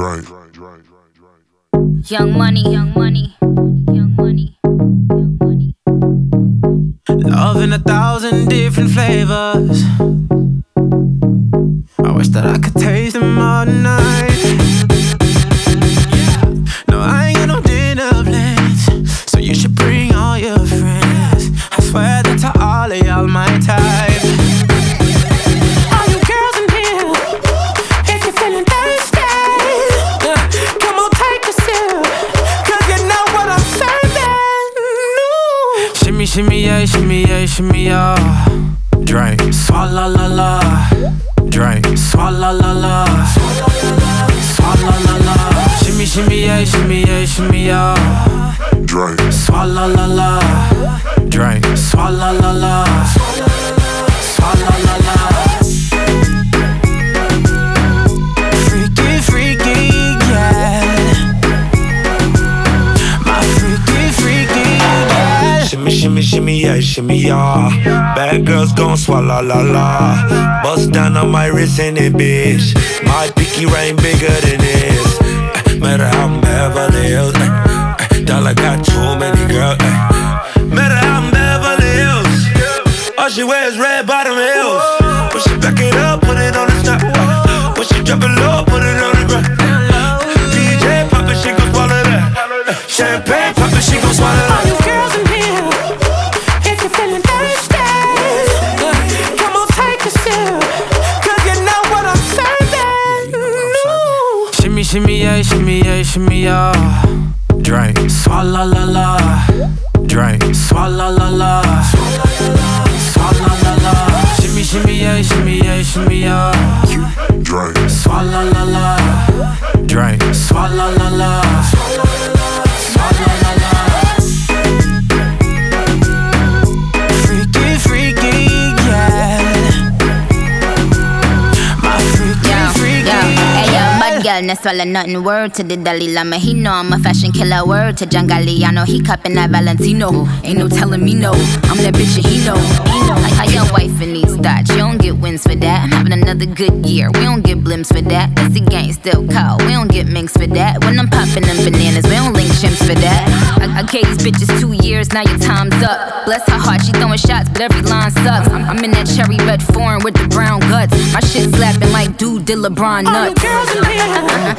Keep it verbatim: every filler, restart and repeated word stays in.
Drake. Young money, young money, young money, young money. Love in a thousand different flavors. I wish that I could taste them all night. No, I ain't got no dinner plans, so you should bring all your friends. I swear that to all of y'all my type. All you girls in here, if you're feeling thirsty, come on, take a sip, 'cause you know what I'm serving. No. Shimmy, shimmy, yeah, shimmy, yeah, shimmy, yeah. Drink, swalla la la. Drink, swalla la la. Swalla la la. Shimmy, shimmy, yeah, shimmy, yeah, shimmy, yeah. Drink, swalla la la. Drink, swalla la la. Swalla la la. Freaky, freaky, yeah. My freaky, freaky, yeah. Shimmy, shimmy, shimmy, yeah, shimmy, yeah. Bad girls gon' swallow la la. Bust down on my wrist in it, bitch. My pinky ring bigger than this. Uh, matter how I'm Beverly Hills. Uh, uh, dollar got too many girls. Uh, matter how I'm Beverly Hills. All she wears red bottom heels. When she back it up, put it on the top. Uh, when she drop it low, put it on the ground. Uh, D J pop it, she gon' swallow that. Uh, champagne pop it, she gon' swallow that. All you girls in here, if you're feeling thirsty, come on, take a sip, 'cause you know what I'm serving. No. Shimmy, shimmy, yeah, shimmy, yeah, shimmy, yeah. Drink, swalla la la. Drink, swalla la la. Swalla la la. Shimmy, shimmy, yeah, shimmy, yeah, shimmy, yeah. drink, Swalla la la. Drink, swalla la la. Swalla la la. Freaky, freaky, yeah. My freaky, Yo, freaky, yo, hey yo, yeah. bad girl, no swallow nothing. Word to the Dalai Lama, he know I'm a fashion killer. Word to John Galliano, he cupping that Valentino. Ain't no telling me no, I'm that bitch and he know. He know. How your wife in these thoughts, you don't get wins for that. I'm having another good year, we don't get blimps for that. That's the gang still call, we don't get minks for that. When I'm popping them bananas, we don't link chimps for that. I, I gave these bitches two years, now your time's up. Bless her heart, she throwing shots, but every line sucks. I'm, I'm in that cherry red foreign with the brown guts. My shit slapping like dude did LeBron nuts. All you girls in here,